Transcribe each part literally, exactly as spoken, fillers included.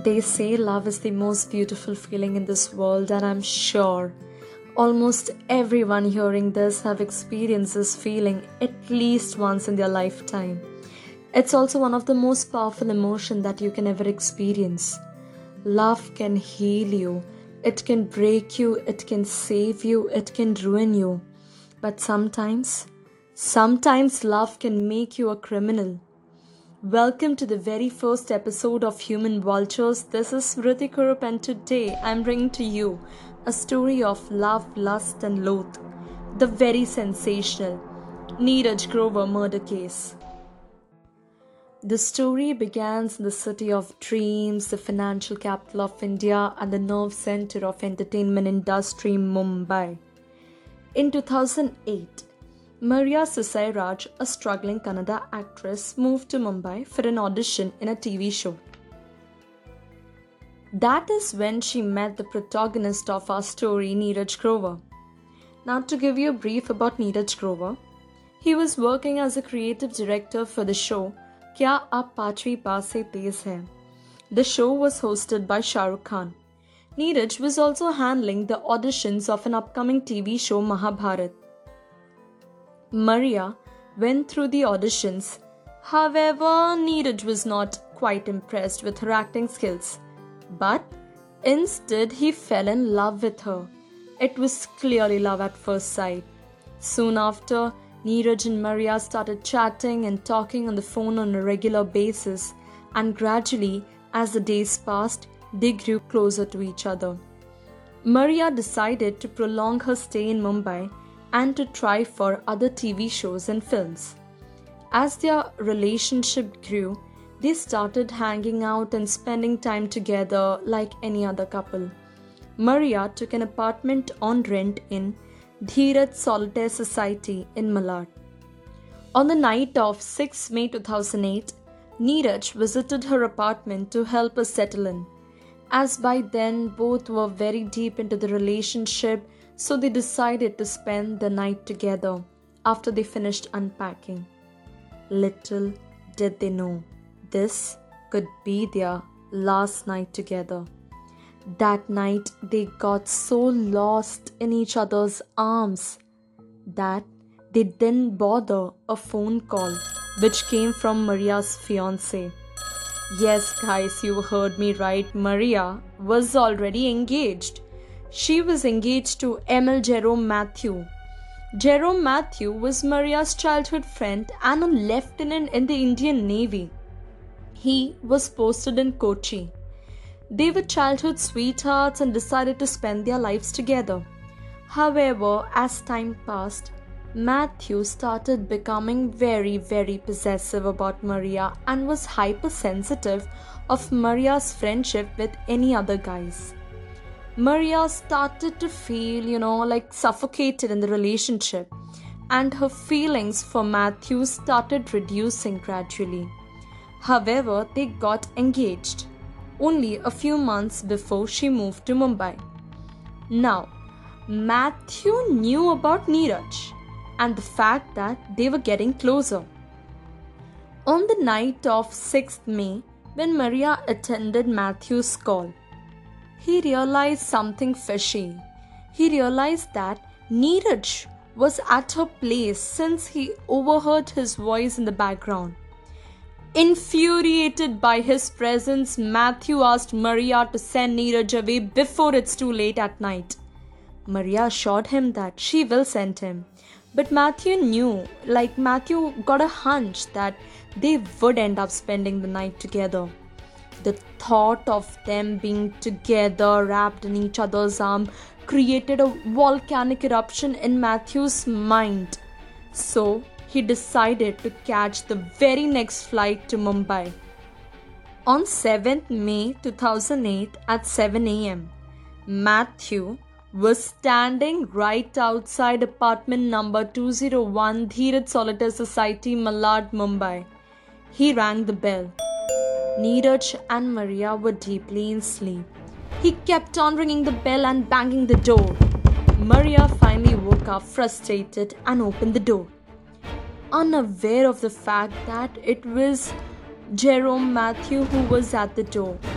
They say love is the most beautiful feeling in this world, and I'm sure almost everyone hearing this have experienced this feeling at least once in their lifetime. It's also one of the most powerful emotions that you can ever experience. Love can heal you, it can break you, it can save you, it can ruin you. But sometimes, sometimes love can make you a criminal. Welcome to the very first episode of Human Vultures. This is Smriti Kurup, and today I'm bringing to you a story of love, lust and loath. The very sensational Neeraj Grover murder case. The story begins in the city of dreams, the financial capital of India and the nerve center of entertainment industry, Mumbai. In two thousand eight, Maria Susairaj, a struggling Kannada actress, moved to Mumbai for an audition in a T V show. That is when she met the protagonist of our story, Neeraj Grover. Now, to give you a brief about Neeraj Grover, he was working as a creative director for the show Kya Aap Paanchvi Baar Se Tez Hai. The show was hosted by Shah Rukh Khan. Neeraj was also handling the auditions of an upcoming T V show, Mahabharat. Maria went through the auditions. However, Neeraj was not quite impressed with her acting skills. But instead, he fell in love with her. It was clearly love at first sight. Soon after, Neeraj and Maria started chatting and talking on the phone on a regular basis, and gradually, as the days passed, they grew closer to each other. Maria decided to prolong her stay in Mumbai and to try for other T V shows and films. As their relationship grew, they started hanging out and spending time together like any other couple. Maria took an apartment on rent in Dheeraj Solitaire Society in Malad. On the night of sixth May two thousand eight, Neeraj visited her apartment to help her settle in. As by then both were very deep into the relationship, so they decided to spend the night together after they finished unpacking. Little did they know, this could be their last night together. That night they got so lost in each other's arms that they didn't bother a phone call which came from Maria's fiancé. Yes guys, you heard me right, Maria was already engaged. She was engaged to Emil Jerome Matthew. Jerome Matthew was Maria's childhood friend and a lieutenant in the Indian Navy. He was posted in Kochi. They were childhood sweethearts and decided to spend their lives together. However, as time passed, Matthew started becoming very, very possessive about Maria and was hypersensitive of Maria's friendship with any other guys. Maria started to feel, you know, like suffocated in the relationship, and her feelings for Matthew started reducing gradually. However, they got engaged only a few months before she moved to Mumbai. Now, Matthew knew about Neeraj and the fact that they were getting closer. On the night of sixth May, when Maria attended Matthew's call, he realized something fishy. He realized that Neeraj was at her place since he overheard his voice in the background. Infuriated by his presence, Matthew asked Maria to send Neeraj away before it's too late at night. Maria assured him that she will send him. But Matthew knew, like Matthew got a hunch that they would end up spending the night together. The thought of them being together, wrapped in each other's arm, created a volcanic eruption in Matthew's mind. So, he decided to catch the very next flight to Mumbai. On seventh May two thousand eight at seven a.m., Matthew was standing right outside apartment number two oh one Dheeraj Solitaire Society, Malad, Mumbai. He rang the bell. Neeraj and Maria were deeply in sleep. He kept on ringing the bell and banging the door. Maria finally woke up frustrated and opened the door, unaware of the fact that it was Jerome Matthew who was at the door.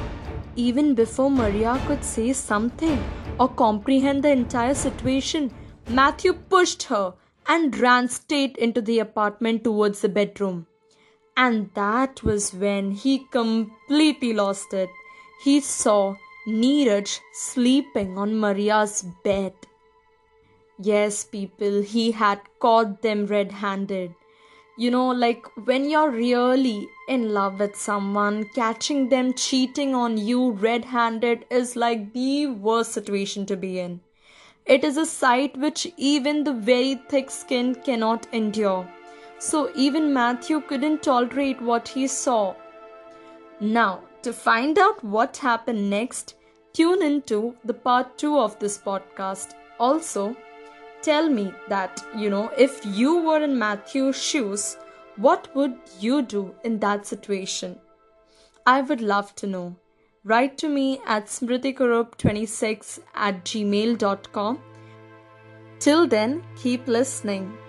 Even before Maria could say something or comprehend the entire situation, Matthew pushed her and ran straight into the apartment towards the bedroom. And that was when he completely lost it. He saw Neeraj sleeping on Maria's bed. Yes, people, he had caught them red handed. You know, like when you're really in love with someone, catching them cheating on you red handed is like the worst situation to be in. It is a sight which even the very thick skin cannot endure. So even Matthew couldn't tolerate what he saw. Now, to find out what happened next, tune into the part two of this podcast. Also, tell me that, you know, if you were in Matthew's shoes, what would you do in that situation? I would love to know. Write to me at smritikurup twenty-six at gmail dot com. Till then, keep listening.